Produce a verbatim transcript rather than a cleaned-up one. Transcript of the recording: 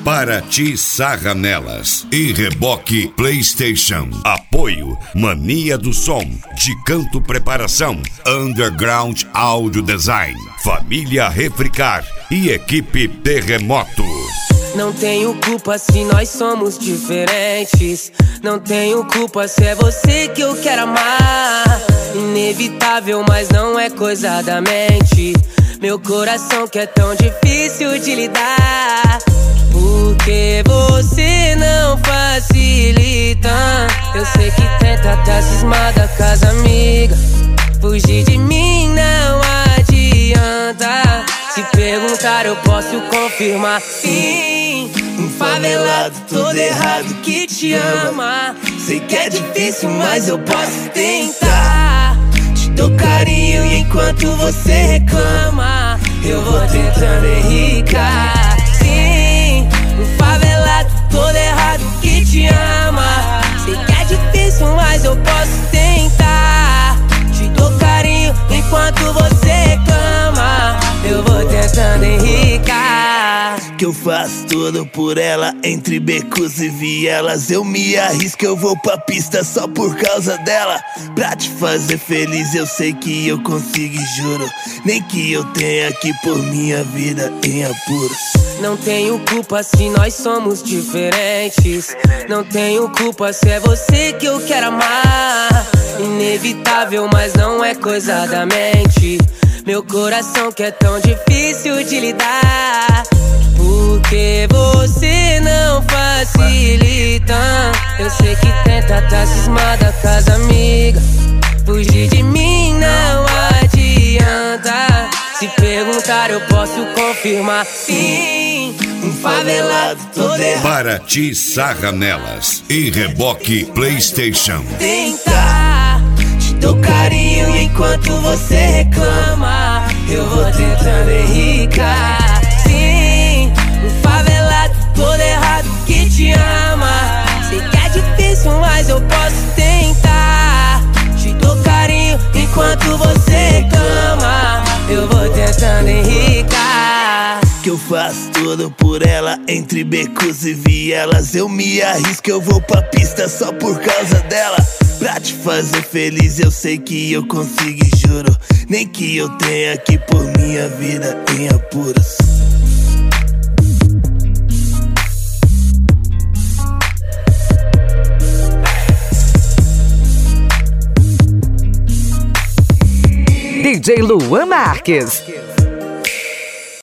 Paraty Sarra Nelas e Reboque PlayStation. Apoio Mania do Som, de Canto Preparação, Underground Audio Design, Família Refricar e Equipe Terremoto. Não tenho culpa se nós somos diferentes. Não tenho culpa se é você que eu quero amar. Inevitável, mas não é coisa da mente. Meu coração que é tão difícil de lidar. Porque você não facilita. Eu sei que tenta tá cismada com as amigas. Fugir de mim não adianta. Se perguntar eu posso confirmar. Sim, um favelado todo errado que te ama. Sei que é difícil, mas eu posso tentar. Te dou carinho e enquanto você reclama, eu vou tentando enricar. Sim, um favelado todo errado que te ama. Sei que é difícil, mas eu posso tentar. Te dou carinho enquanto você reclama, eu vou tentando enricar. Que eu faço tudo por ela, entre becos e vielas. Eu me arrisco, eu vou pra pista só por causa dela. Pra te fazer feliz eu sei que eu consigo e juro. Nem que eu tenha que pôr minha vida em apuros. Não tenho culpa se nós somos diferentes. Não tenho culpa se é você que eu quero amar. Inevitável, mas não é coisa da mente. Meu coração que é tão difícil de lidar. Porque você não facilita. Eu sei que tenta tá cismada com as amigas. Fugir de mim não adianta. Se perguntar eu posso confirmar. Sim, um favelado todo errado. Paraty Sarra Nelas e Reboque PlayStation. Tentar, te dou carinho enquanto você reclama, eu vou tentando enricar. Sim, um favelado todo errado que te ama. Sei que é difícil, mas eu posso tentar. Te dou carinho enquanto você reclama, eu vou tentando enricar. Que eu faço tudo por ela, entre becos e vielas. Eu me arrisco, eu vou pra pista só por causa dela. Pra te fazer feliz eu sei que eu consigo e juro. Nem que eu tenha que pôr minha vida em apuros. D J Luan Marques.